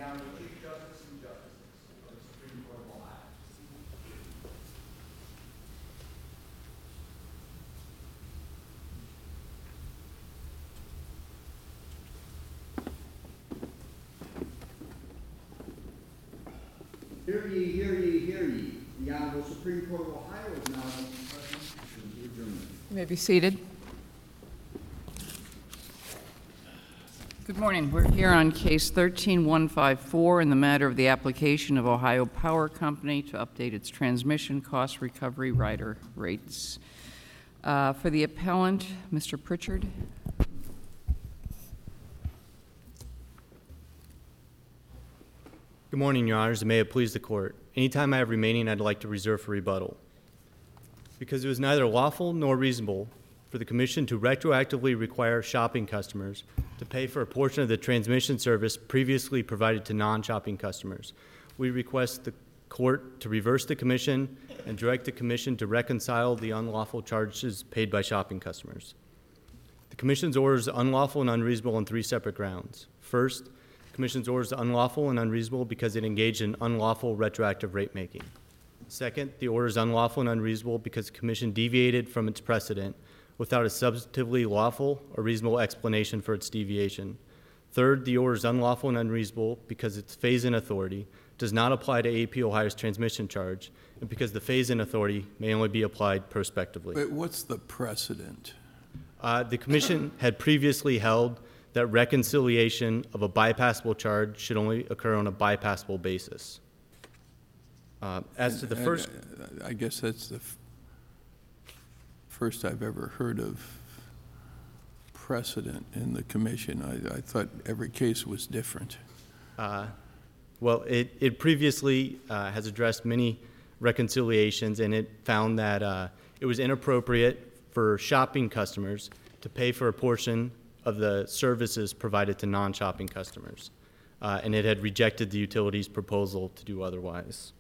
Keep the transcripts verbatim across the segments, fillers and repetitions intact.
Honorable Chief Justice and Justices of the Supreme Court of Ohio. Hear ye, hear ye, hear ye. The Honorable Supreme Court of Ohio is now present to adjournment. You may be seated. Good morning. We're here on case thirteen one five four in the matter of the application of Ohio Power Company to update its transmission cost recovery rider rates. Uh, for the appellant, Mister Pritchard. Good morning, Your Honors, and may it please the Court. Any time I have remaining, I'd like to reserve for rebuttal. Because it was neither lawful nor reasonable for the Commission to retroactively require shopping customers to pay for a portion of the transmission service previously provided to non-shopping customers, we request the Court to reverse the Commission and direct the Commission to reconcile the unlawful charges paid by shopping customers. The Commission's order is unlawful and unreasonable on three separate grounds. First, the Commission's order is unlawful and unreasonable because it engaged in unlawful retroactive rate making. Second, the order is unlawful and unreasonable because the Commission deviated from its precedent without a substantively lawful or reasonable explanation for its deviation. Third, the order is unlawful and unreasonable because its phase-in authority does not apply to A E P Ohio's transmission charge, and because the phase-in authority may only be applied prospectively. But what's the precedent? Uh, the Commission had previously held that reconciliation of a bypassable charge should only occur on a bypassable basis. Uh, as to the And- first... and I I guess that's the f- first I've ever heard of precedent in the Commission. I, I thought every case was different. Uh, well, it, it previously uh, has addressed many reconciliations, and it found that uh, it was inappropriate for shopping customers to pay for a portion of the services provided to non-shopping customers. Uh, and it had rejected the utility's proposal to do otherwise.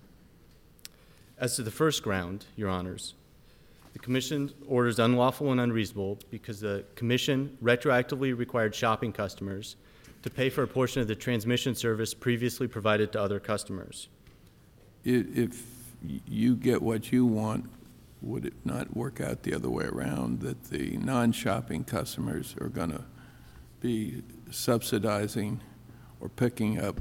As to the first ground, Your Honors, the Commission orders unlawful and unreasonable because the Commission retroactively required shopping customers to pay for a portion of the transmission service previously provided to other customers. I- If you get what you want, would it not work out the other way around, that the non-shopping customers are going to be subsidizing or picking up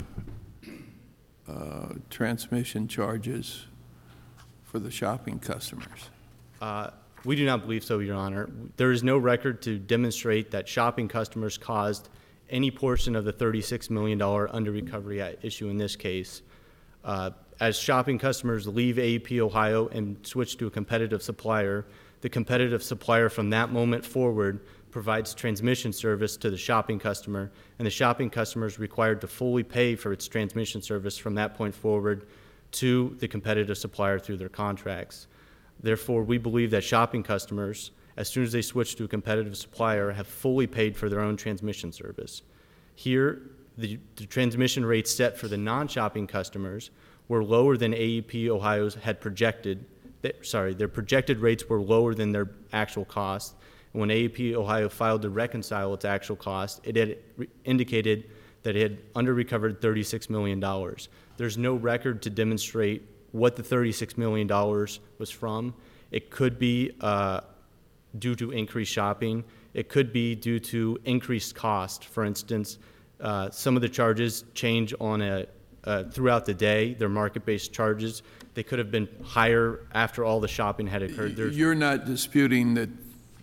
uh, transmission charges for the shopping customers? Uh, we do not believe so, Your Honor. There is no record to demonstrate that shopping customers caused any portion of the thirty-six million dollars under recovery at issue in this case. Uh, as shopping customers leave A E P Ohio and switch to a competitive supplier, the competitive supplier from that moment forward provides transmission service to the shopping customer, and the shopping customer is required to fully pay for its transmission service from that point forward to the competitive supplier through their contracts. Therefore, we believe that shopping customers, as soon as they switch to a competitive supplier, have fully paid for their own transmission service. Here, the, the transmission rates set for the non-shopping customers were lower than A E P Ohio's had projected. They, sorry, their projected rates were lower than their actual cost. And when A E P Ohio filed to reconcile its actual cost, it had re- indicated that it had under-recovered thirty-six million dollars. There's no record to demonstrate what the thirty-six million dollars was from. It could be uh, due to increased shopping. It could be due to increased cost. For instance, uh, some of the charges change on a uh, throughout the day. They're market-based charges. They could have been higher after all the shopping had occurred. There's You're not disputing that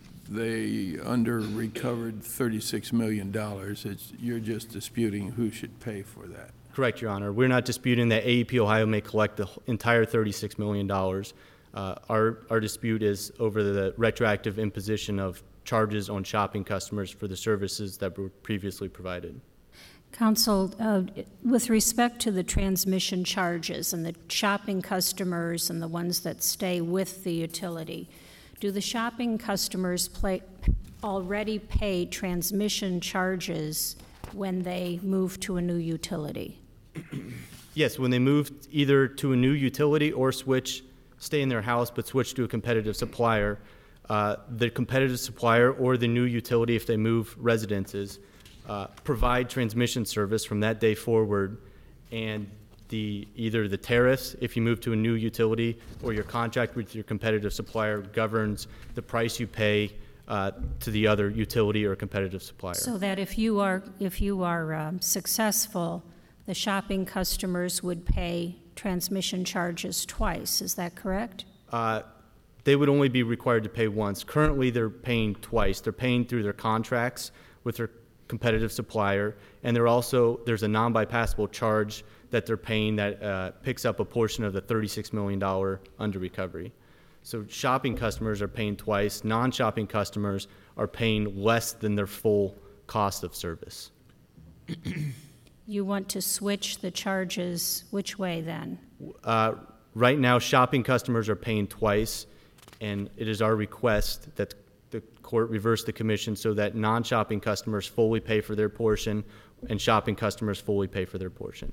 they under-recovered thirty-six million dollars. It's, you're just disputing who should pay for that. Correct, Your Honor. We're not disputing that A E P Ohio may collect the entire thirty-six million dollars. Uh, our, our dispute is over the retroactive imposition of charges on shopping customers for the services that were previously provided. Counsel, uh, with respect to the transmission charges and the shopping customers and the ones that stay with the utility, do the shopping customers play, already pay transmission charges when they move to a new utility? Yes, when they move either to a new utility or switch, stay in their house but switch to a competitive supplier, uh, the competitive supplier or the new utility, if they move residences, uh, provide transmission service from that day forward, and the, either the tariffs, if you move to a new utility, or your contract with your competitive supplier governs the price you pay uh, to the other utility or competitive supplier. So that if you are, if you are um, successful, the shopping customers would pay transmission charges twice, is that correct? Uh, they would only be required to pay once. Currently, they're paying twice. They're paying through their contracts with their competitive supplier, and they're also, there's a non-bypassable charge that they're paying that uh, picks up a portion of the thirty-six million dollars under recovery. So shopping customers are paying twice. Non-shopping customers are paying less than their full cost of service. You want to switch the charges which way then? Uh, right now, shopping customers are paying twice, and it is our request that the court reverse the commission so that non-shopping customers fully pay for their portion and shopping customers fully pay for their portion.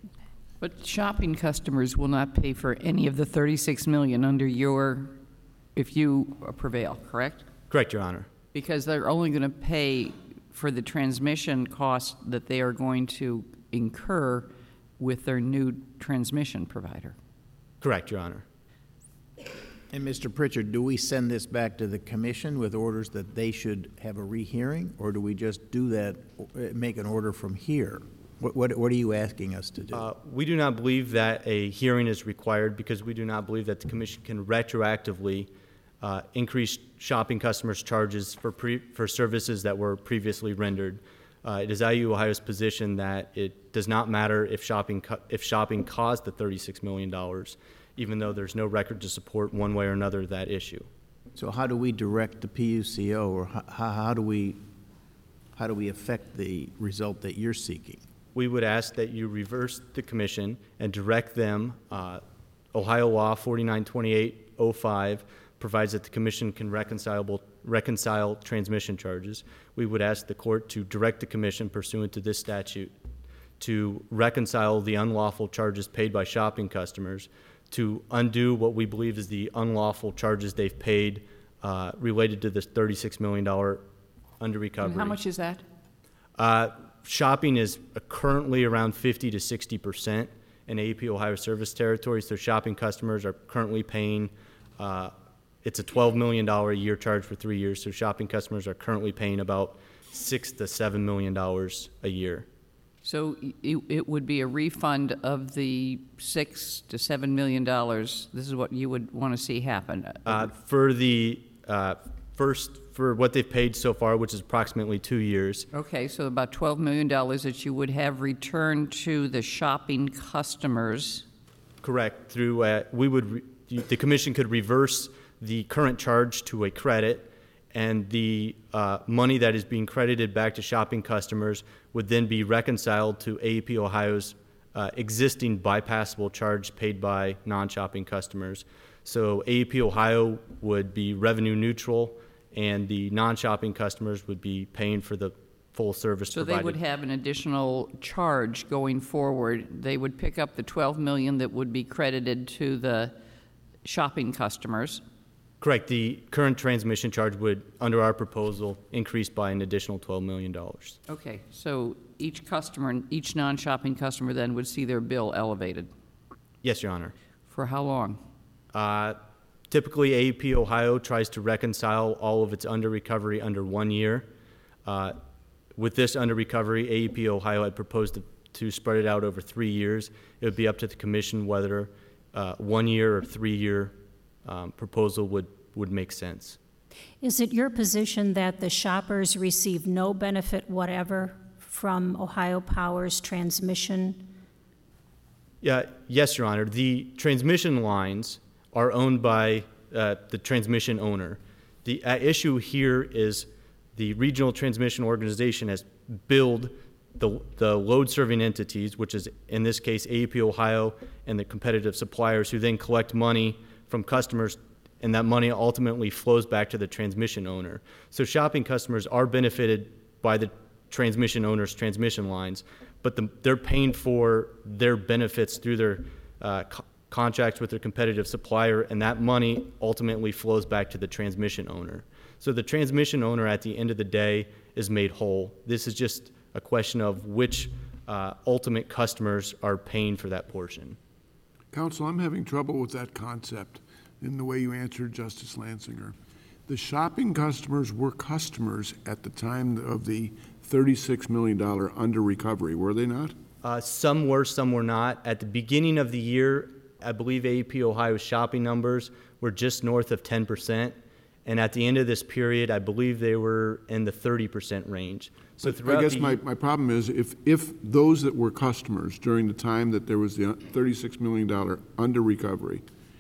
But shopping customers will not pay for any of the thirty-six million dollars under your, if you prevail, correct? Correct, Your Honor. Because they're only going to pay for the transmission cost that they are going to incur with their new transmission provider. Correct, Your Honor. And Mister Pritchard, do we send this back to the commission with orders that they should have a rehearing, or do we just do that, uh, make an order from here? What, what, what are you asking us to do? Uh, we do not believe that a hearing is required because we do not believe that the commission can retroactively uh, increase shopping customers' charges for pre, for services that were previously rendered. Uh, it is I U Ohio's position that it does not matter if shopping co- if shopping caused the thirty-six million dollars, even though there's no record to support one way or another that issue. So how do we direct the P U C O, or how, how do we how do we affect the result that you're seeking? We would ask that you reverse the commission and direct them. Uh, Ohio Law forty-nine twenty-eight oh five provides that the commission can reconcilable, reconcile transmission charges. We would ask the court to direct the commission pursuant to this statute to reconcile the unlawful charges paid by shopping customers, to undo what we believe is the unlawful charges they've paid uh, related to this thirty-six million dollars under recovery. And how much is that? Uh, shopping is currently around fifty to sixty percent in A E P Ohio service territory, so shopping customers are currently paying, uh, it's a twelve million dollars a year charge for three years, so shopping customers are currently paying about six to seven million dollars a year. So it, it would be a refund of the six to seven million dollars. This is what you would want to see happen. Uh, for the uh, first, for what they've paid so far, which is approximately two years. Okay, so about twelve million dollars that you would have returned to the shopping customers. Correct. Through uh, we would, re- the commission could reverse the current charge to a credit, and the uh, money that is being credited back to shopping customers would then be reconciled to A E P Ohio's uh, existing bypassable charge paid by non-shopping customers. So A E P Ohio would be revenue neutral, and the non-shopping customers would be paying for the full service So provided. they would have an additional charge going forward. They would pick up the twelve million dollars that would be credited to the shopping customers. Correct. The current transmission charge would, under our proposal, increase by an additional twelve million dollars. Okay, so each customer, each non-shopping customer then would see their bill elevated. Yes, Your Honor. For how long? Uh, typically, A E P Ohio tries to reconcile all of its under recovery under one year. Uh, with this under recovery, A E P Ohio had proposed to, to spread it out over three years. It would be up to the commission whether uh, one year or three year um, proposal would, would make sense. Is it your position that the shoppers receive no benefit whatever from Ohio Power's transmission? Yeah, yes, Your Honor. The transmission lines are owned by uh, the transmission owner. The uh, issue here is the regional transmission organization has billed the, the load-serving entities, which is in this case A E P Ohio and the competitive suppliers, who then collect money from customers, and that money ultimately flows back to the transmission owner. So shopping customers are benefited by the transmission owner's transmission lines, but the, they're paying for their benefits through their uh, co- contracts with their competitive supplier, and that money ultimately flows back to the transmission owner. So the transmission owner at the end of the day is made whole. This is just a question of which uh, ultimate customers are paying for that portion. Counsel, I'm having trouble with that concept in the way you answered Justice Lansinger. The shopping customers were customers at the time of the thirty-six million dollars under recovery, were they not? Uh, some were, some were not. At the beginning of the year, I believe A E P Ohio's shopping numbers were just north of ten percent. And at the end of this period, I believe they were in the thirty percent range. So throughout I guess the, my, my problem is if, if those that were customers during the time that there was the thirty-six million dollars under recovery,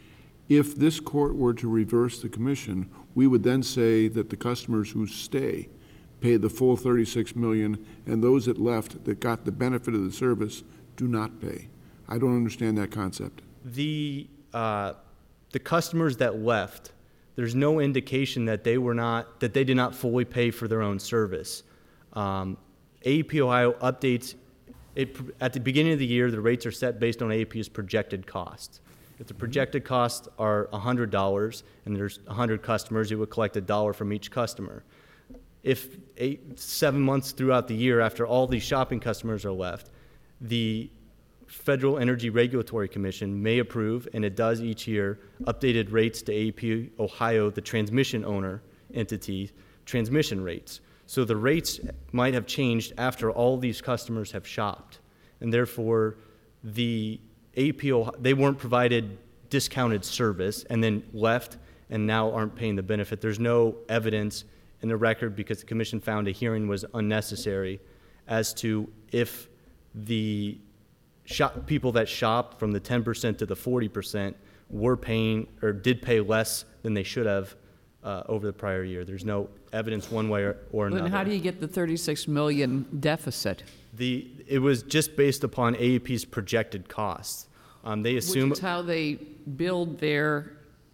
if this court were to reverse the commission, we would then say that the customers who stay pay the full thirty-six million dollars and those that left that got the benefit of the service do not pay. I don't understand that concept. the, uh, the customers that left, there's no indication that they were not, that they did not fully pay for their own service. Um, A E P Ohio updates, it, at the beginning of the year, the rates are set based on A E P's projected costs. If the projected costs are one hundred dollars and there's one hundred customers, it would collect a dollar from each customer. If eight, seven months throughout the year, after all these shopping customers are left, the Federal Energy Regulatory Commission may approve, and it does each year, updated rates to A E P Ohio, the transmission owner entity, transmission rates. So the rates might have changed after all these customers have shopped, and therefore the A E P Ohio, they weren't provided discounted service and then left and now aren't paying the benefit. There's no evidence in the record because the commission found a hearing was unnecessary as to if the shop, people that shopped from the ten percent to the forty percent were paying or did pay less than they should have uh, over the prior year. There's no evidence one way or, or another. Then how do you get the thirty-six million deficit? The, it was just based upon A E P's projected costs. Um, they assume Which is how they billed their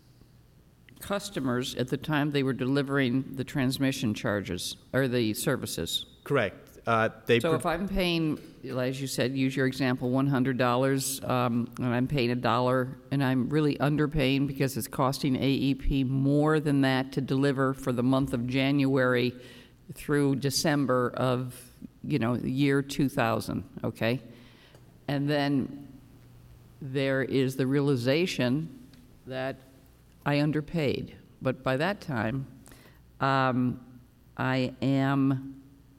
customers at the time they were delivering the transmission charges, or the services. correct. Uh, they So pro- if I'm paying, as you said, use your example, one hundred dollars, um, and I'm paying a dollar, and I'm really underpaying because it's costing A E P more than that to deliver for the month of January through December of, you know, the year two thousand, okay? And then there is the realization that I underpaid. But by that time, um, I am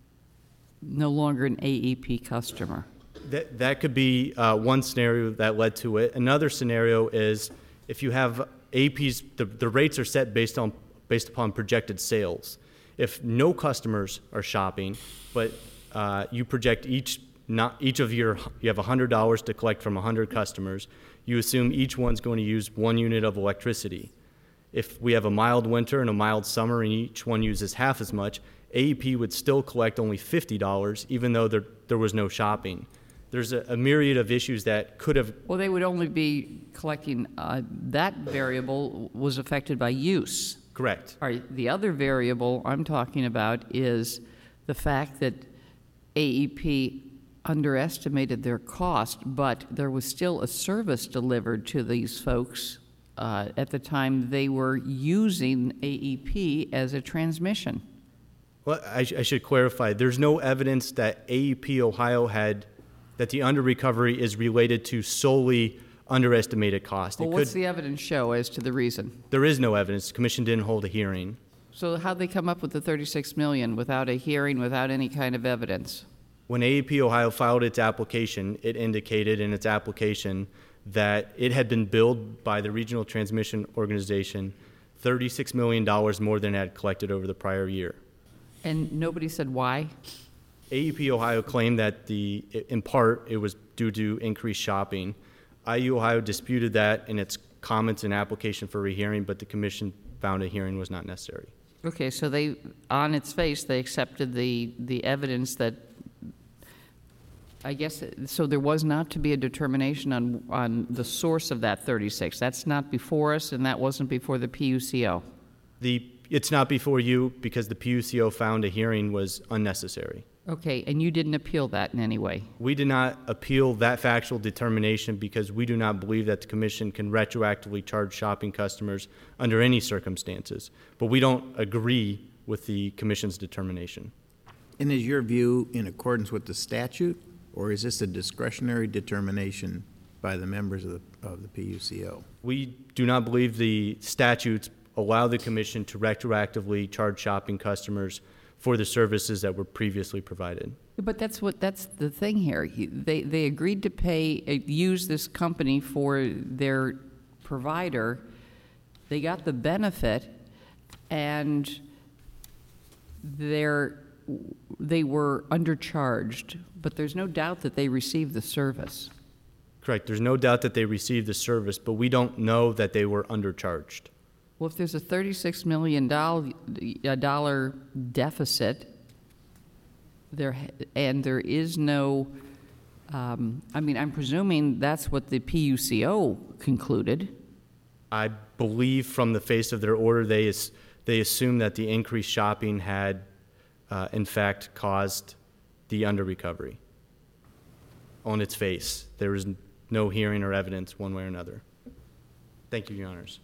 no longer an A E P customer. That, that could be uh, one scenario that led to it. Another scenario is if you have A E P's, the, the rates are set based on based upon projected sales. If no customers are shopping, but uh, you project each not each of your you have one hundred dollars to collect from one hundred customers, you assume each one's going to use one unit of electricity. If we have a mild winter and a mild summer and each one uses half as much, A E P would still collect only fifty dollars even though there, there was no shopping. There's a, a myriad of issues that could have, Well, they would only be collecting, uh, that variable was affected by use. correct. All right, the other variable I'm talking about is the fact that A E P underestimated their cost, but there was still a service delivered to these folks uh, at the time they were using A E P as a transmission. Well, I, sh- I should clarify, there's no evidence that A E P Ohio had, that the under-recovery is related to solely underestimated cost. It Well, what's could- the evidence show as to the reason? There is no evidence. The commission didn't hold a hearing. So how'd they come up with the thirty-six million without a hearing, without any kind of evidence? When A E P Ohio filed its application, it indicated in its application that it had been billed by the Regional Transmission Organization thirty-six million dollars more than it had collected over the prior year. And nobody said why? A E P Ohio claimed that the, in part, it was due to increased shopping. I U Ohio disputed that in its comments and application for rehearing, but the commission found a hearing was not necessary. Okay, so they, on its face, they accepted the, the evidence that, I guess, so there was not to be a determination on, on the source of that thirty-six. That's not before us, and that wasn't before the P U C O. The, it's not before you because the P U C O found a hearing was unnecessary. Okay, and you didn't appeal that in any way? We did not appeal that factual determination because we do not believe that the commission can retroactively charge shopping customers under any circumstances. But we don't agree with the commission's determination. And is your view in accordance with the statute Or is this a discretionary determination by the members of the, of the P U C O? We do not believe the statutes allow the commission to retroactively charge shopping customers for the services that were previously provided. But that's what, that's the thing here. He- They, they agreed to pay, uh, use this company for their provider. They got the benefit, and they're, they were undercharged, but there's no doubt that they received the service. Correct. There's no doubt that they received the service, but we don't know that they were undercharged. Well, if there's a thirty-six million dollars dollar deficit, there, and there is no, um, I mean, I'm presuming that's what the P U C O concluded. I believe from the face of their order, they, as- they assumed that the increased shopping had, uh, in fact, caused the under-recovery on its face. There was no hearing or evidence one way or another. Thank you, Your Honors.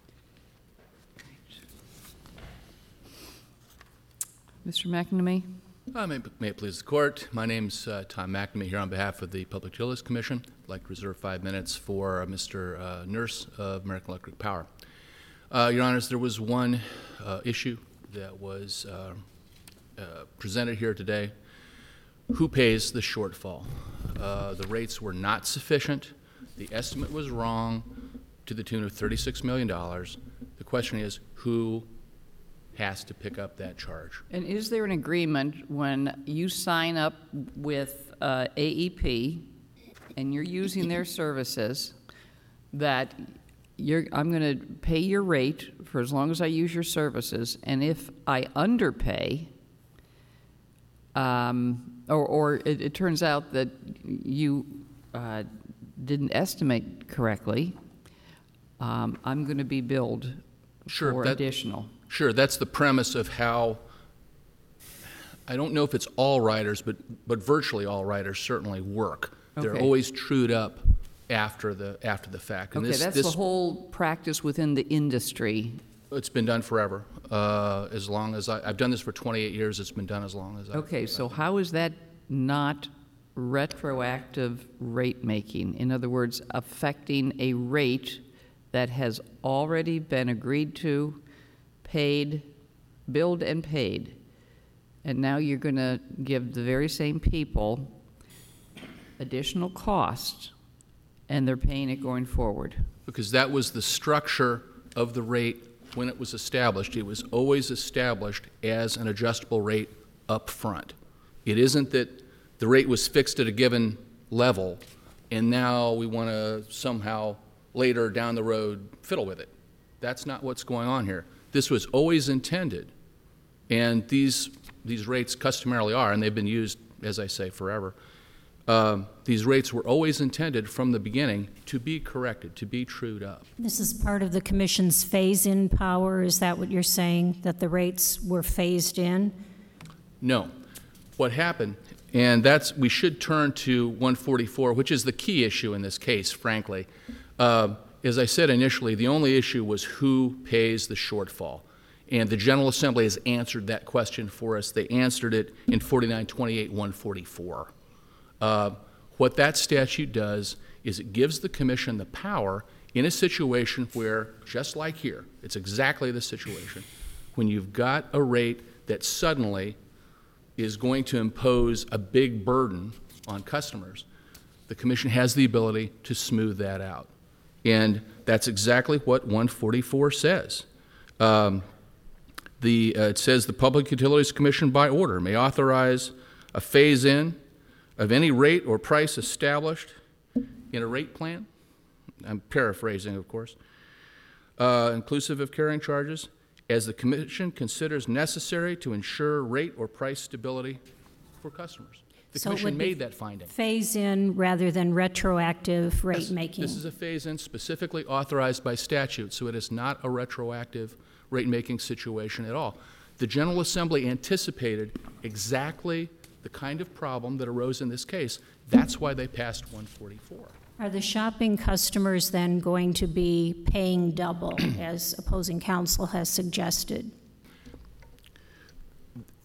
Mister McNamee? Uh, may, may it please the court. My name's uh, Tom McNamee here on behalf of the Public Utilities Commission. I'd like to reserve five minutes for uh, Mister Uh, Nurse of American Electric Power. Uh, Your Honors, there was one uh, issue that was uh, uh, presented here today. Who pays the shortfall? Uh, the rates were not sufficient. The estimate was wrong to the tune of thirty-six million dollars. The question is, who has to pick up that charge? And is there an agreement when you sign up with uh, A E P and you're using their services that you're, I'm going to pay your rate for as long as I use your services, and if I underpay, um, or, or it, it turns out that you uh, didn't estimate correctly, um, I'm going to be billed Sure, for that- additional. Sure, that's the premise of how, I don't know if it's all riders, but, but virtually all riders certainly work. They're Okay. always trued up after the, after the fact. And Okay, this- that's this- the whole practice within the industry. It's been done forever, uh, as long as I, I've done this for twenty-eight years, it's been done as long as I. Okay, so how is that not retroactive rate making? In other words, affecting a rate that has already been agreed to, paid, billed and paid, and now you're going to give the very same people additional costs, and they're paying it going forward. Because that was the structure of the rate when it was established. It was always established as an adjustable rate up front. It isn't that the rate was fixed at a given level, and now we want to somehow later down the road fiddle with it. That's not what's going on here. This was always intended, and these, these rates customarily are, and they've been used, as I say, forever. Um, these rates were always intended from the beginning to be corrected, to be trued up. This is part of the commission's phase-in power, is that what you're saying, that the rates were phased in? No. What happened, and that's, we should turn to one forty-four, which is the key issue in this case, frankly. Uh, as I said initially, the only issue was who pays the shortfall. And the General Assembly has answered that question for us. They answered it in forty-nine twenty-eight one forty-four. Uh, what that statute does is it gives the commission the power in a situation where, just like here, it's exactly the situation, when you've got a rate that suddenly is going to impose a big burden on customers, the commission has the ability to smooth that out. And that's exactly what one forty-four says. Um, the, uh, it says the Public Utilities Commission by order may authorize a phase-in of any rate or price established in a rate plan. I'm paraphrasing, of course, uh, inclusive of carrying charges, as the Commission considers necessary to ensure rate or price stability for customers. The So it Commission would be made that finding. Phase-in rather than retroactive rate Yes, making? This is a phase-in specifically authorized by statute, so it is not a retroactive rate-making situation at all. The General Assembly anticipated exactly the kind of problem that arose in this case. That's why they passed one forty-four. Are the shopping customers then going to be paying double, as opposing counsel has suggested?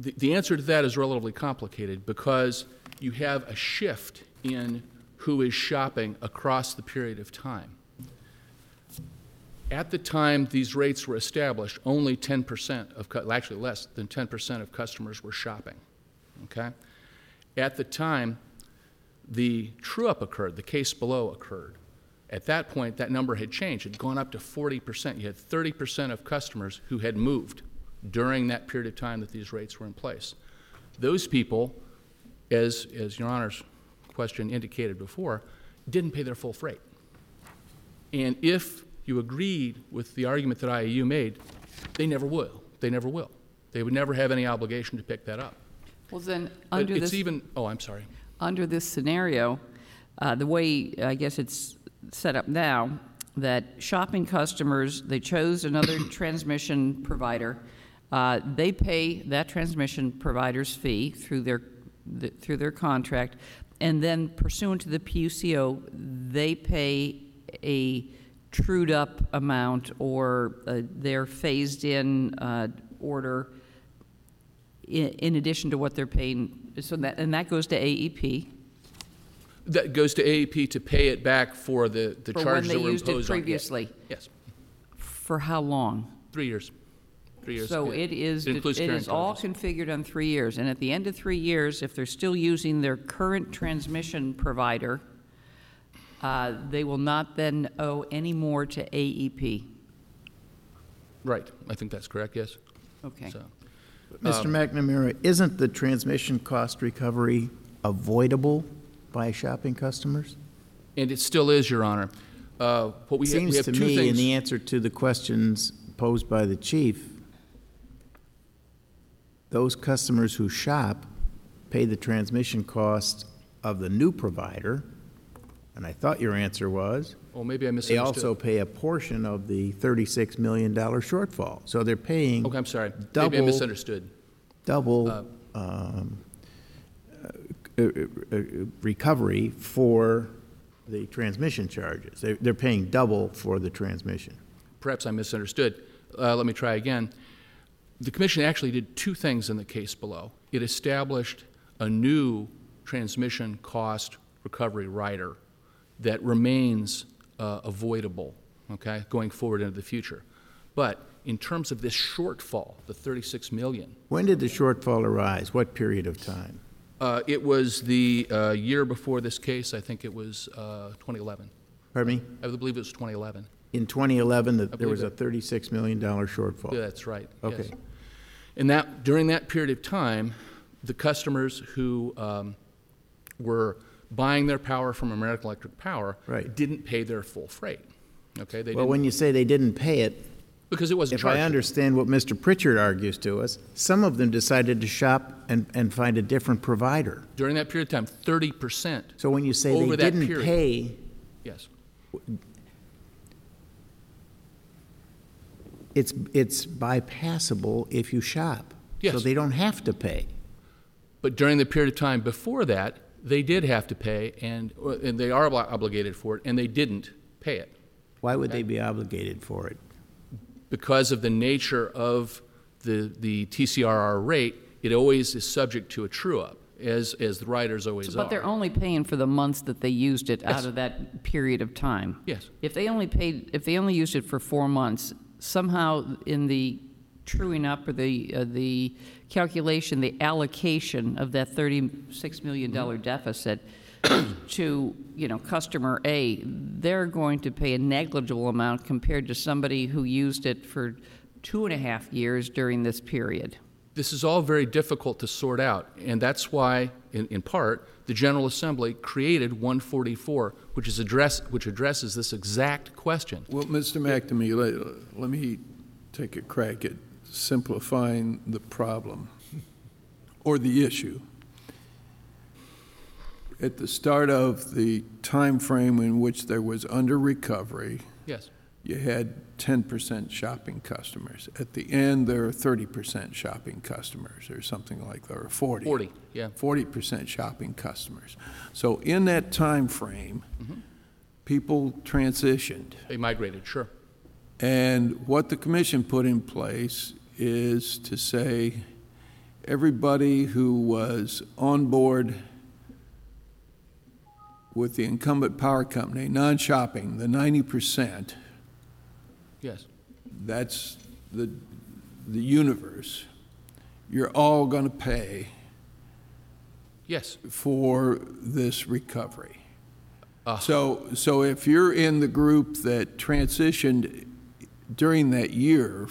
The, the answer to that is relatively complicated because you have a shift in who is shopping across the period of time. At the time these rates were established, only ten percent of, cu- actually less than ten percent of customers were shopping, okay? At the time the true-up occurred, the case below occurred. At that point, that number had changed. It had gone up to forty percent. You had thirty percent of customers who had moved during that period of time that these rates were in place. Those people, as, as Your Honor's question indicated before, didn't pay their full freight. And if you agreed with the argument that I A U made, they never will. They never will. They would never have any obligation to pick that up. Well, then, But under it's this, even, oh, I'm sorry. under this scenario, uh, the way, I guess it's set up now, that shopping customers, they chose another transmission provider. Uh, They pay that transmission provider's fee through their, the- through their contract, and then pursuant to the P U C O, they pay a trued-up amount or uh, their phased-in uh, order in, in addition to what they're paying. So that, and that goes to A E P. That goes to A E P to pay it back for the, the For when charges they that were used it imposed on it. previously. Yes, For how long? three years. Three years. So it is, It it includes is carrying all charges. configured on three years. And at the end of three years, if they're still using their current transmission provider, uh, they will not then owe any more to A E P. Right, I think that's correct, yes. Okay. So, Mister Um, McNamara, isn't the transmission cost recovery avoidable by shopping customers? and it still is, Your Honor. Uh, What we have, we Seems have to two me, in things. the answer to the questions posed by the chief, those customers who shop pay the transmission cost of the new provider, and I thought your answer was, Well, maybe I they misunderstood. also pay a portion of the thirty-six million dollars shortfall. So they're paying Okay, I'm sorry. Maybe I double- misunderstood. double Uh, um, uh, uh, uh, recovery for the transmission charges. They're, they're paying double for the transmission. Perhaps I misunderstood. Uh, Let me try again. The commission actually did two things in the case below. It established a new transmission cost recovery rider that remains uh, avoidable, okay, going forward into the future. But in terms of this shortfall, the thirty-six million, When did the shortfall arise? What period of time? uh, it was the uh, year before this case. I think it was uh, twenty eleven. Pardon me? I believe it was twenty eleven. In twenty eleven, that there believe was a that. thirty-six million dollars shortfall. Yeah, that's right. yes. Okay. And that, during that period of time, the customers who um, were buying their power from American Electric Power Right. didn't pay their full freight. Okay, they Well, didn't, when you say they didn't pay it, because it wasn't if charged. I understand what Mister Pritchard argues to us, some of them decided to shop and, and find a different provider. During that period of time, thirty percent. So when you say Over they that didn't period. pay, Yes. it's, it's bypassable if you shop. So Yes. they don't have to pay. But during the period of time before that, they did have to pay, and, and they are obli- obligated for it, and they didn't pay it Why would they be obligated for it? because of the nature of the, the T C R R rate. It always is subject to a true-up, as, as the riders always are. But they're only paying for the months that they used it Yes. out of that period of time. Yes. If they only paid, if they only used it for four months, somehow in the truing up or the, uh, the calculation, the allocation of that thirty-six million dollars Mm-hmm. deficit to, you know, customer A, they're going to pay a negligible amount compared to somebody who used it for two and a half years during this period. This is all very difficult to sort out, and that's why, in, in part, the General Assembly created one forty-four, which is address, which addresses this exact question. Well, Mister McNamee, let, let me take a crack at simplifying the problem or the issue. At the start of the time frame in which there was under recovery, Yes. you had ten percent shopping customers. At the end, there are thirty percent shopping customers, or something like that, or forty. forty, yeah. forty percent shopping customers. So in that time frame, people transitioned. They migrated, sure. And what the commission put in place is to say, everybody who was on board with the incumbent power company, non-shopping, the ninety percent, Yes. that's the, the universe, you're all going to pay Yes. for this recovery. So, so if you're in the group that transitioned during that year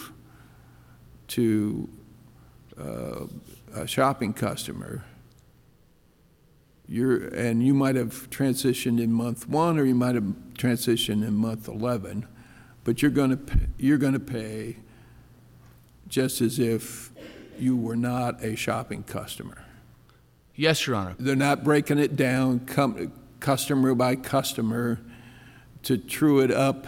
to uh, a shopping customer, you're, and you might have transitioned in month one, or you might have transitioned in month eleven, but you're going to you're going to pay just as if you were not a shopping customer. Yes, Your Honor. They're not breaking it down com- customer by customer to true it up.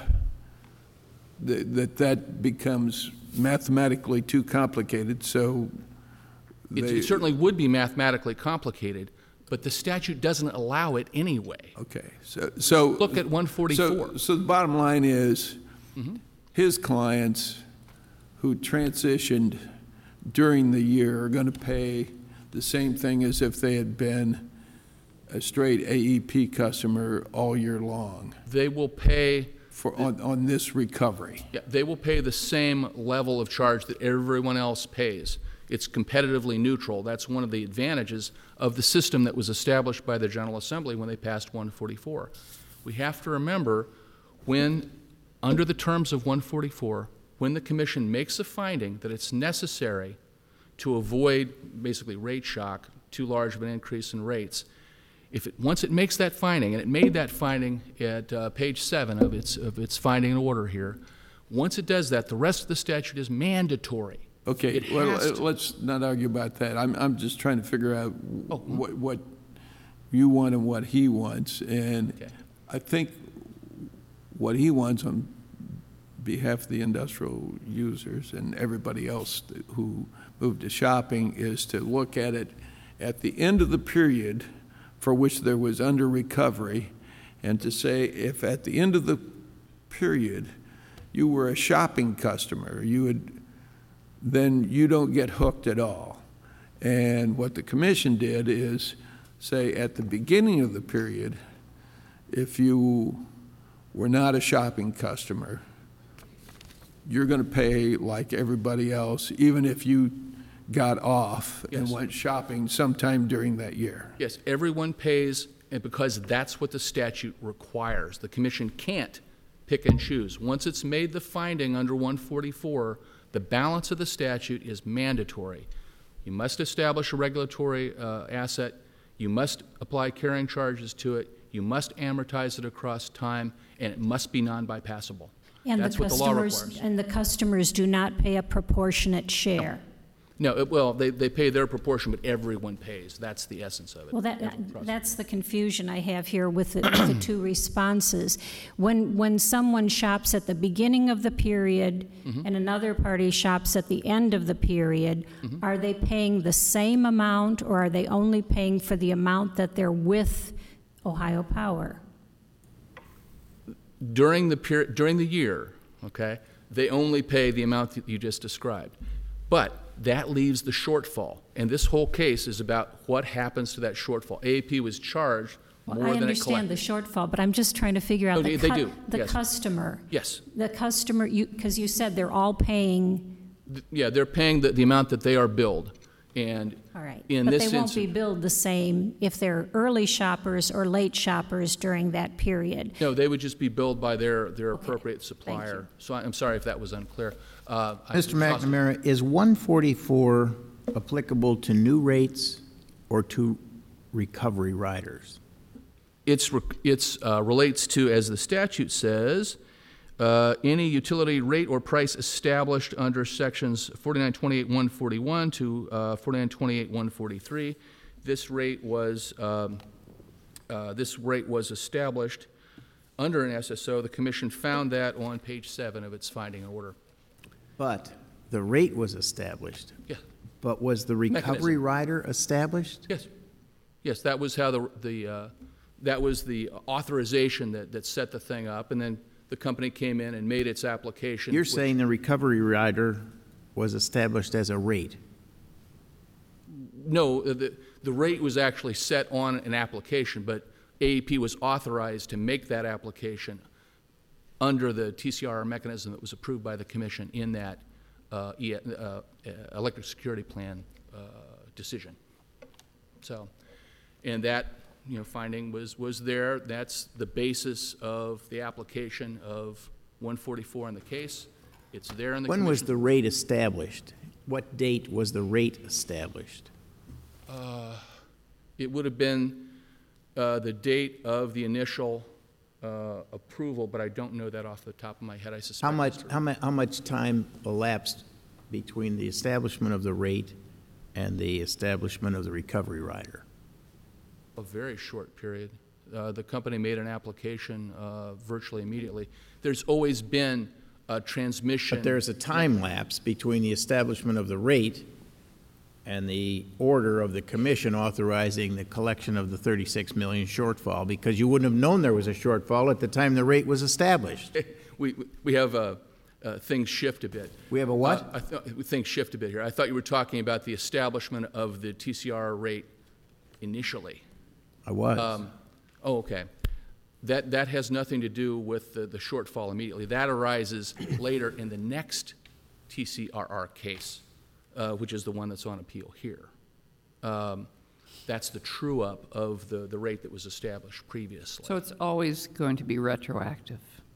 Th- that that becomes mathematically too complicated. So It, they, it certainly would be mathematically complicated, but the statute doesn't allow it anyway. okay. So so Look at one forty-four. So, so the bottom line is, mm-hmm. his clients who transitioned during the year are going to pay the same thing as if they had been a straight A E P customer all year long They will pay for on, on this recovery. Yeah, they will pay the same level of charge that everyone else pays. It's competitively neutral. That's one of the advantages of the system that was established by the General Assembly when they passed one forty-four. We have to remember when, under the terms of one forty-four, when the Commission makes a finding that it's necessary to avoid basically rate shock, too large of an increase in rates, if it, once it makes that finding, and it made that finding at uh, page seven of its, of its finding and order here, once it does that, the rest of the statute is mandatory. Okay, It well, has uh, to. let's not argue about that. I'm, I'm just trying to figure out Oh. what, what you want and what he wants. And Okay. I think what he wants on behalf of the industrial users and everybody else who moved to shopping is to look at it at the end of the period for which there was under recovery, and to say if at the end of the period you were a shopping customer, you would, then you don't get hooked at all. And what the commission did is say at the beginning of the period, if you were not a shopping customer, you're going to pay like everybody else, even if you got off and Yes. went shopping sometime during that year. Yes, everyone pays, and because that's what the statute requires. The Commission can't pick and choose. Once it's made the finding under one forty-four, the balance of the statute is mandatory. You must establish a regulatory uh, asset. You must apply carrying charges to it. You must amortize it across time, and it must be non-bypassable. And That's the what the law customers, requires. and the customers do not pay a proportionate share. No, it- well, they, they pay their proportion, but everyone pays. That's the essence of it. Well, that, Everyone across. that's the confusion I have here with the, with the two responses. When, when someone shops at the beginning of the period Mm-hmm. and another party shops at the end of the period, Mm-hmm. are they paying the same amount, or are they only paying for the amount that they're with Ohio Power? During the period, during the year, okay, they only pay the amount that you just described. But that leaves the shortfall, and this whole case is about what happens to that shortfall. A A P was charged Well, more I than it understand the collected. shortfall, but I'm just trying to figure out Oh, the, they- they cu- do, the yes. customer. Yes, The customer, you, because you said they're all paying, Th- yeah, they're paying the, the amount that they are billed, and all right. in But this they won't be instance, billed the same if they're early shoppers or late shoppers during that period. no, they would just be billed by their, their appropriate supplier. So I- I'm sorry if that was unclear. Uh, I- Mister McNamara, is one forty-four applicable to new rates or to recovery riders? It's, rec- it's, uh, relates to, as the statute says, uh, any utility rate or price established under sections forty-nine twenty-eight one forty-one to uh, forty-nine twenty-eight one forty-three. This rate was, um, uh, this rate was established under an S S O. The Commission found that on page seven of its finding and order. But the rate was established. Yeah. But was the recovery Mechanism. rider established? Yes, yes, that was how the, the, uh, that was the authorization that, that set the thing up, and then the company came in and made its application. You're which- saying the recovery rider was established as a rate? no, the, the rate was actually set on an application, but A E P was authorized to make that application under the T C R R mechanism that was approved by the commission in that uh, e, uh, electric security plan uh, decision. So, and that, you know, finding was, was there. That's the basis of the application of one forty-four in the case. It's there in the When commission. was the rate established? What date was the rate established? Uh, it would have been uh, the date of the initial uh, approval, but I don't know that off the top of my head. I suspect. How much, Mister how mu, how much time elapsed between the establishment of the rate and the establishment of the recovery rider? A very short period. Uh, the company made an application uh, virtually immediately. There's always been a transmission. But there's a time lapse between the establishment of the rate and the order of the commission authorizing the collection of the thirty-six million shortfall, because you wouldn't have known there was a shortfall at the time the rate was established. we, we have uh, uh, things shift a bit. We have a what? Uh, I th- things shift a bit here. I thought you were talking about the establishment of the T C R rate initially. I was. Um, oh, okay. That, that has nothing to do with the, the shortfall immediately. That arises later in the next T C R R case, uh, which is the one that's on appeal here. Um, that's the true-up of the, the rate that was established previously. So it's always going to be retroactive.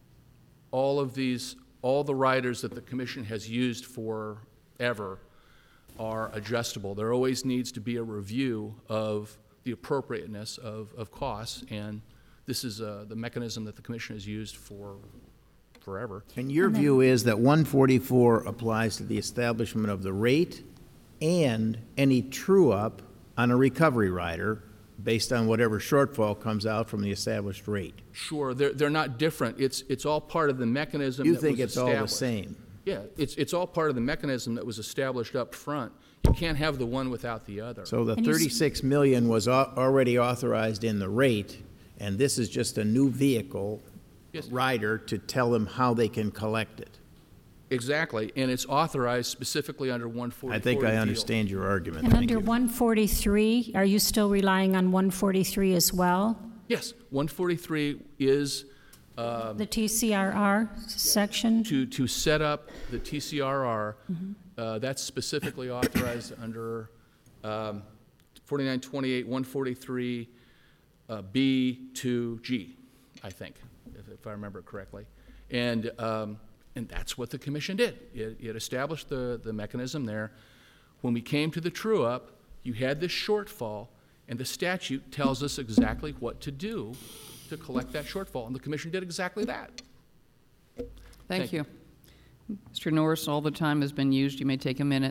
All of these, all the riders that the commission has used forever are adjustable. There always needs to be a review of the appropriateness of, of costs, and this is uh, the mechanism that the commission has used for forever. And your view is that one forty-four applies to the establishment of the rate and any true-up on a recovery rider based on whatever shortfall comes out from the established rate. Sure, they're, they're not different. It's, it's all part of the mechanism You that think was it's all the established. same? Yeah, it's, it's all part of the mechanism that was established up front. You can't have the one without the other. So the And you s- thirty-six million was al- already authorized in the rate, and this is just a new vehicle Yes. rider to tell them how they can collect it. Exactly, and it's authorized specifically under one forty-four. I think to I deal. understand your argument. And Thank under you. one forty-three, are you still relying on one forty-three as well? Yes, one forty-three is The T C R R section? to, to set up the T C R R. Uh, that's specifically authorized under um, forty-nine twenty-eight, one forty-three, uh, B two G, I think, if, if I remember correctly. And, um, and that's what the commission did. It, it established the, the mechanism there. When we came to the true-up, you had this shortfall, and the statute tells us exactly what to do to collect that shortfall, and the commission did exactly that. Thank Thank you. Mister Norris, all the time has been used. You may take a minute.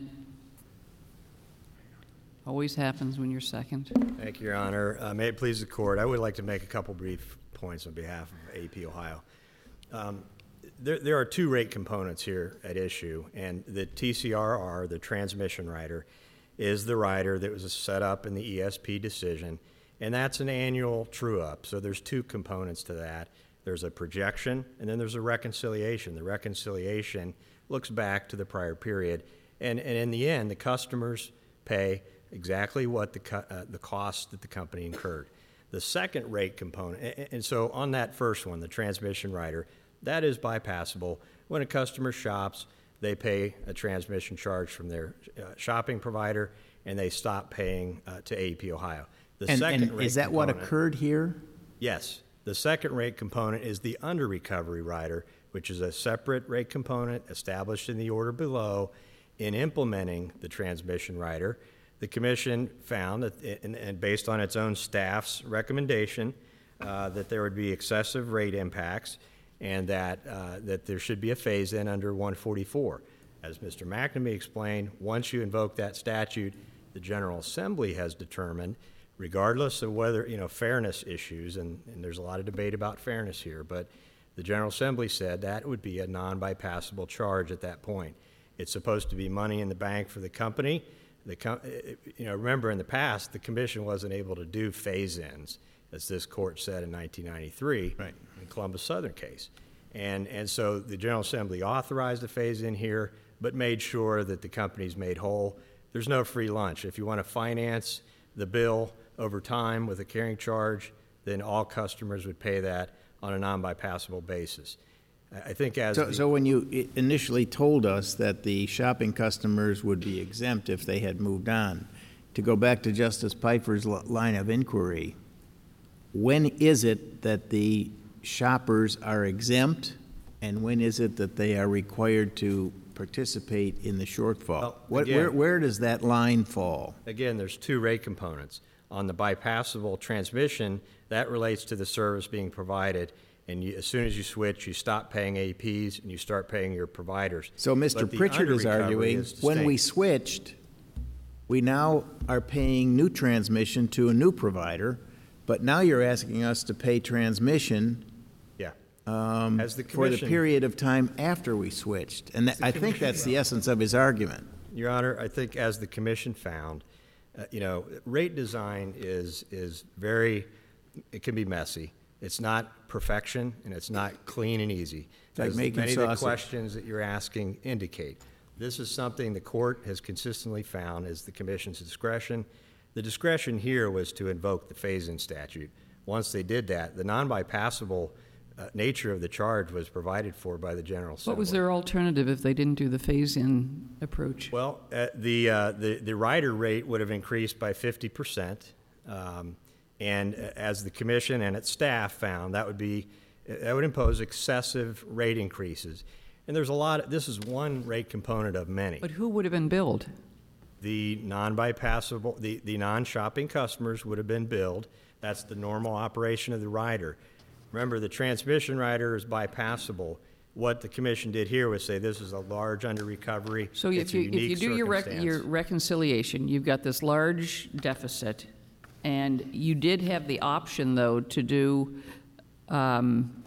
Always happens when you're second. Thank you, Your Honor. Uh, May it please the Court, I would like to make a couple brief points on behalf of A P Ohio. Um, there, there are two rate components here at issue, and the T C R R, the transmission rider, is the rider that was set up in the E S P decision, and that's an annual true-up. So there's two components to that. There's a projection, and then there's a reconciliation. The reconciliation looks back to the prior period, and, and in the end, the customers pay exactly what the, co- uh, the cost that the company incurred. The second rate component, and, and so on that first one, the transmission rider, that is bypassable. When a customer shops, they pay a transmission charge from their uh, shopping provider, and they stop paying uh, to A P Ohio. The And, second and rate is that what component- occurred here? Yes. The second rate component is the under recovery rider, which is a separate rate component established in the order below. In implementing the transmission rider, the commission found that, and, and based on its own staff's recommendation, uh, that there would be excessive rate impacts and that, uh, that there should be a phase-in under one forty-four. As Mister McNamee explained, once you invoke that statute, the General Assembly has determined, regardless of whether, you know, fairness issues, and, and there's a lot of debate about fairness here, but the General Assembly said that would be a non-bypassable charge at that point. It's supposed to be money in the bank for the company. The com- you know, remember in the past, the commission wasn't able to do phase-ins, as this court said in nineteen ninety-three Right. in Columbus Southern case. And, and so the General Assembly authorized a phase-in here, but made sure that the company's made whole. there's no free lunch. If you want to finance the bill over time with a carrying charge, then all customers would pay that on a non-bypassable basis. I I think as So, the- so when you i- initially told us that the shopping customers would be exempt if they had moved on, to go back to Justice Pfeiffer's li- line of inquiry, when is it that the shoppers are exempt, and when is it that they are required to participate in the shortfall? Well, What, where, again- where does that line fall? Again, there's two rate components. On the bypassable transmission, that relates to the service being provided, and you, as soon as you switch, you stop paying A Ps and you start paying your providers. So Mister But the Pritchard is under-recovery arguing, is when we distinct. switched, we now are paying new transmission to a new provider, but now you're asking us to pay transmission Yeah. um, As the for the commission- period of time after we switched. And that- I think that's the essence of his argument. Your Honor, I think as the commission found, uh, you know, rate design is, is very, it can be messy. It's not perfection, and it's not clean and easy. like As making many of the sausage. questions that you're asking indicate. This is something the court has consistently found is the commission's discretion. The discretion here was to invoke the phase-in statute. Once they did that, the non-bypassable uh, nature of the charge was provided for by the General Assembly. What was their alternative if they didn't do the phase-in approach? Well, uh, the, uh, the, the rider rate would have increased by fifty percent. Um, and uh, as the commission and its staff found, that would be, that would impose excessive rate increases. And there's a lot, this is one rate component of many. But who would have been billed? The non-bypassable, the, the non-shopping customers would have been billed. That's the normal operation of the rider. Remember, the transmission rider is bypassable. What the commission did here was say this is a large under-recovery. So It's if a you, if you unique do your, rec- circumstance. your reconciliation, you've got this large deficit, and you did have the option, though, to do, um,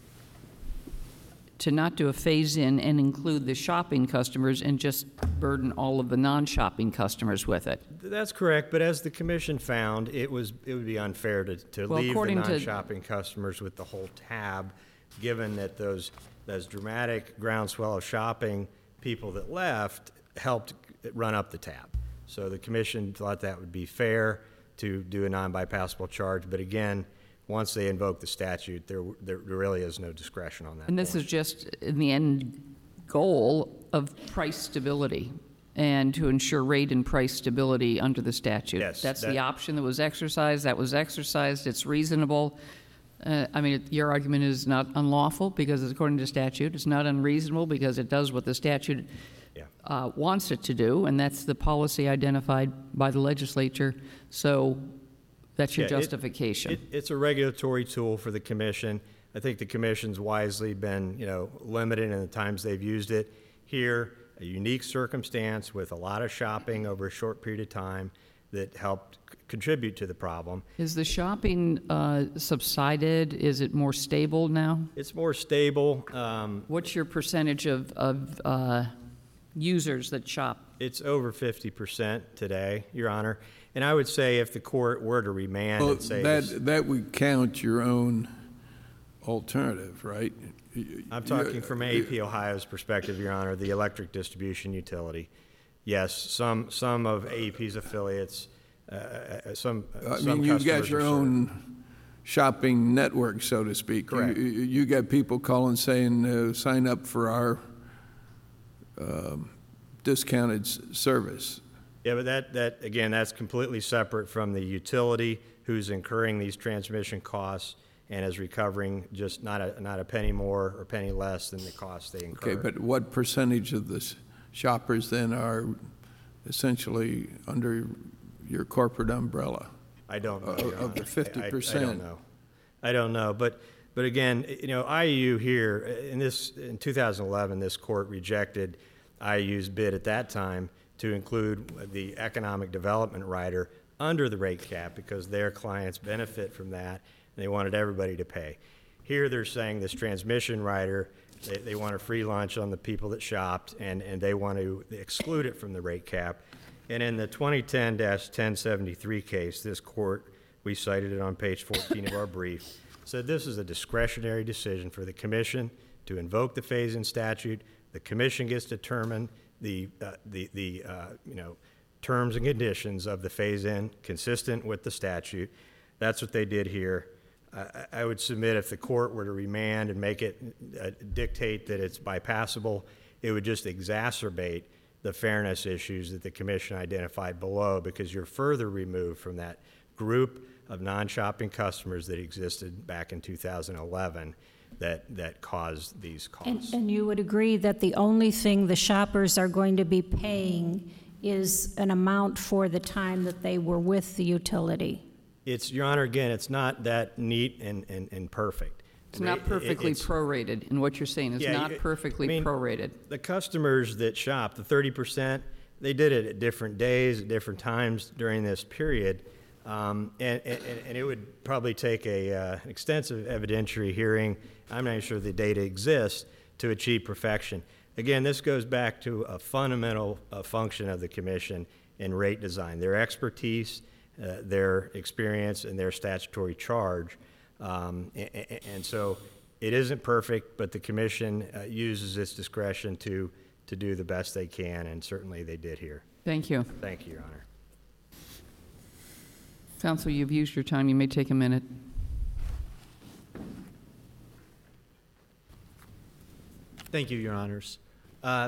to not do a phase-in and include the shopping customers and just burden all of the non-shopping customers with it. That's correct, but as the commission found, it was, it would be unfair to, to Well, leave the according to- non-shopping customers with the whole tab, given that those, those dramatic groundswell of shopping people that left helped run up the tab. So the commission thought that would be fair to do a non-bypassable charge, but again, once they invoke the statute, there, there really is no discretion on that And this point. is just, in the end goal of price stability and to ensure rate and price stability under the statute. Yes, That's that- the option that was exercised, that was exercised, it's reasonable. Uh, I mean, your argument is not unlawful because it's according to statute. It's not unreasonable because it does what the statute Yeah. uh, wants it to do, and that's the policy identified by the legislature. So that's your Yeah, it- justification. It, it's a regulatory tool for the commission. I think the commission's wisely been, you know, limited in the times they've used it. Here, a unique circumstance with a lot of shopping over a short period of time that helped c- contribute to the problem. Is the shopping uh, subsided? Is it more stable now? It's more stable. Um, What's your percentage of, of uh, users that shop? it's over fifty percent today, Your Honor. And I would say if the court were to remand Well, and say, this- that, that would count your own alternative, right? I'm talking from A P Ohio's perspective, Your Honor, the electric distribution utility. Yes, some, some of A P's affiliates, uh, uh, some, I some mean, you customers got your are served. own shopping network, so to speak. You- Correct. You, you got people calling saying, uh, sign up for our um, discounted s- service. Yeah, but that, that, again, that's completely separate from the utility who's incurring these transmission costs and is recovering just not a, not a penny more or penny less than the costs they incur. Okay, but what percentage of the s- shoppers then are essentially under your corporate umbrella? I don't know, Of- Your of the Honor. I- I- fifty I percent. don't know. I don't know, but, but again, you know, I U here, in this, in two thousand eleven, this court rejected I U's bid at that time to include the economic development rider under the rate cap because their clients benefit from that, and they wanted everybody to pay. Here, they're saying this transmission rider, they, they want a free lunch on the people that shopped, and, and they want to exclude it from the rate cap. And in the twenty ten dash ten seventy-three case, this court, we cited it on page fourteen of our brief, said this is a discretionary decision for the commission to invoke the phase-in statute. The commission gets to determine the, uh, the, the uh, you know, terms and conditions of the phase-in consistent with the statute. That's what they did here. I, I would submit if the court were to remand and make it uh, dictate that it's bypassable, it would just exacerbate the fairness issues that the commission identified below, because you're further removed from that group of non-shopping customers that existed back in two thousand eleven that, that caused these And, costs. and you would agree that the only thing the shoppers are going to be paying is an amount for the time that they were with the utility? It's, Your Honor, again, it's not that neat and, and, and perfect. It's not It- perfectly it's- prorated, and what you're saying is Yeah, not you- perfectly I mean, prorated. The customers that shop, the thirty percent, they did it at different days, at different times during this period. Um, and, and, and it would probably take a, uh, extensive evidentiary hearing, I'm not sure the data exists, to achieve perfection. Again, this goes back to a fundamental uh, function of the commission in rate design, their expertise, uh, their experience, and their statutory charge. Um, and, and so it isn't perfect, but the commission uh, uses its discretion to, to do the best they can, and certainly they did here. Thank you. Thank you, Your Honor. Counsel, you've used your time. You may take a minute. Thank you, Your Honors. Uh,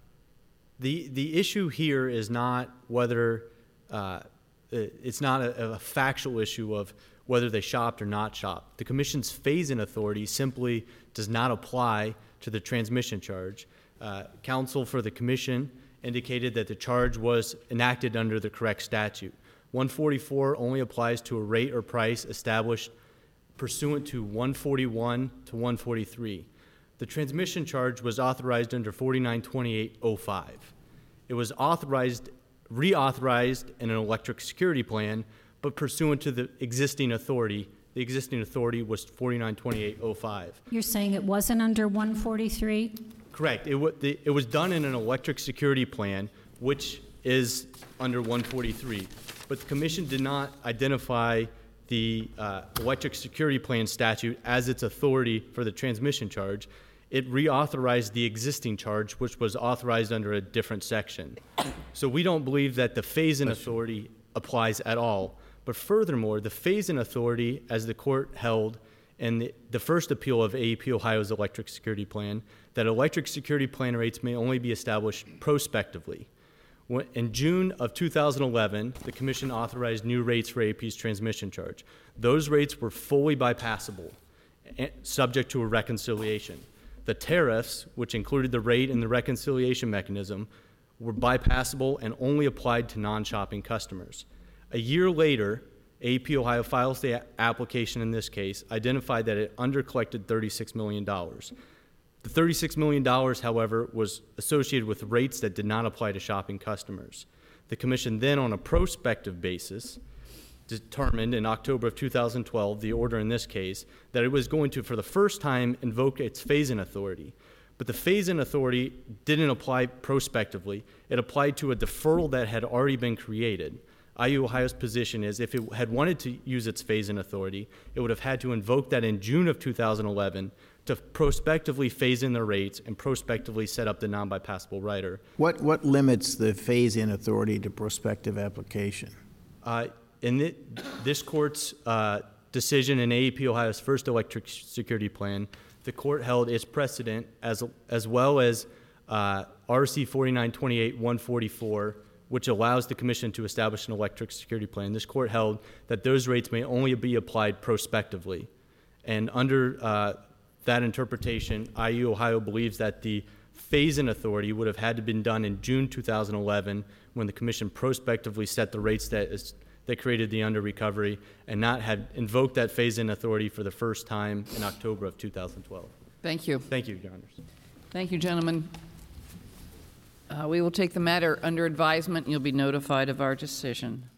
The, the issue here is not whether, uh, it- it's not a, a factual issue of whether they shopped or not shopped. The Commission's phase-in authority simply does not apply to the transmission charge. Uh, Counsel for the Commission indicated that the charge was enacted under the correct statute. one forty-four only applies to a rate or price established pursuant to one forty-one to one forty-three. The transmission charge was authorized under forty-nine twenty-eight oh five. It was authorized, reauthorized in an electric security plan, but pursuant to the existing authority. The existing authority was forty-nine twenty-eight oh five. You're saying it wasn't under one forty-three? Correct. It, wa- the, it was done in an electric security plan, which is under one forty-three. But the Commission did not identify the uh, electric security plan statute as its authority for the transmission charge. It reauthorized the existing charge, which was authorized under a different section. So we don't believe that the phase-in authority applies at all. But furthermore, the phase-in authority, as the court held in the, the first appeal of A E P Ohio's electric security plan, that electric security plan rates may only be established prospectively. When- In June of two thousand eleven, the Commission authorized new rates for A E P's transmission charge. Those rates were fully bypassable, eh, subject to a reconciliation. The tariffs, which included the rate and the reconciliation mechanism, were bypassable and only applied to non-shopping customers. A year later, A E P Ohio files the a- application in this case, identified that it undercollected thirty-six million dollars. The thirty-six million dollars, however, was associated with rates that did not apply to shopping customers. The Commission then, on a prospective basis, determined in October of two thousand twelve, the order in this case, that it was going to, for the first time, invoke its phase-in authority. But the phase-in authority didn't apply prospectively. It applied to a deferral that had already been created. I U Ohio's position is if it had wanted to use its phase-in authority, it would have had to invoke that in June of two thousand eleven to prospectively phase in the rates and prospectively set up the non-bypassable rider. What, what limits the phase-in authority to prospective application? Uh, In thi- this court's uh, decision in A E P Ohio's first electric security plan, the court held its precedent as, as well as uh, R C forty-nine twenty-eight one forty-four, which allows the Commission to establish an electric security plan. This court held that those rates may only be applied prospectively. And under uh, that interpretation, I U Ohio believes that the phase-in authority would have had to been done in June two thousand eleven when the Commission prospectively set the rates that is that created the under-recovery, and not had invoked that phase-in authority for the first time in October of two thousand twelve. Thank you. Thank you, Your Honors. Thank you, gentlemen. Uh, We will take the matter under advisement, and you'll be notified of our decision.